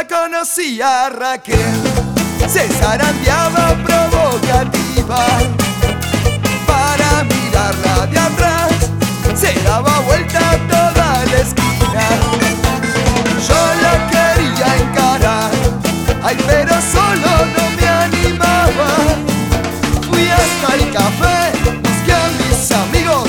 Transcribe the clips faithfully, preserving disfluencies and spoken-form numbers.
conocí a Raquel, se zarandeaba provocativa. Para mirarla de atrás, se daba vuelta toda la esquina. Yo la quería encarar, ay, pero solo no me animaba. Fui hasta el café, busqué a mis amigos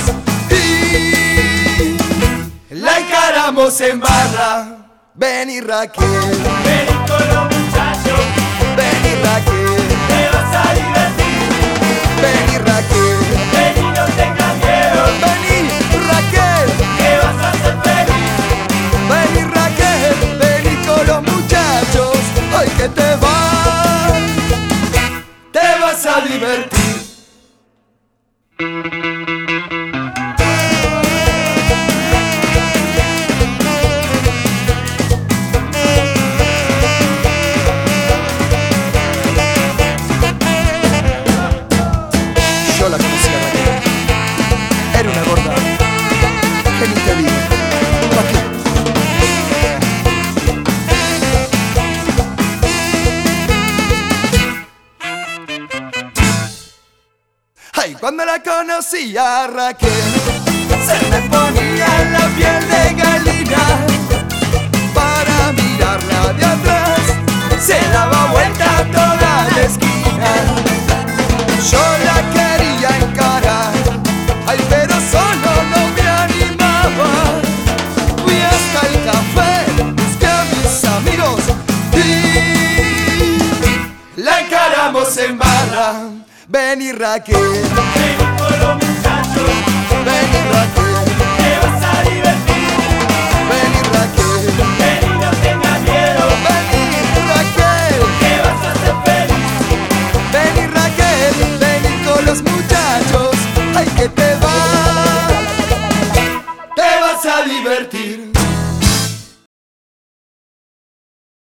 y la encaramos en barra. Vení Raquel, vení con los muchachos, vení Raquel, te vas a divertir. vení Raquel, Vení, no tengas miedo, vení Raquel, que vas a ser feliz. vení Raquel, vení con los muchachos, hoy que te vas, te vas a divertir. Yo la conocí a Raquel, era una gorda, que ni te digo, ¿pa' qué? Ay, cuando la conocí a Raquel, se me ponía la piel de gallina. Para mirarla de atrás, se daba vuelta toda la esquina. Yo la quería encarar, ay, pero solo no me animaba. Fui hasta el café, busqué a mis amigos y la encaramos en barra. Vení Raquel, Vení con los muchachos, vení Raquel.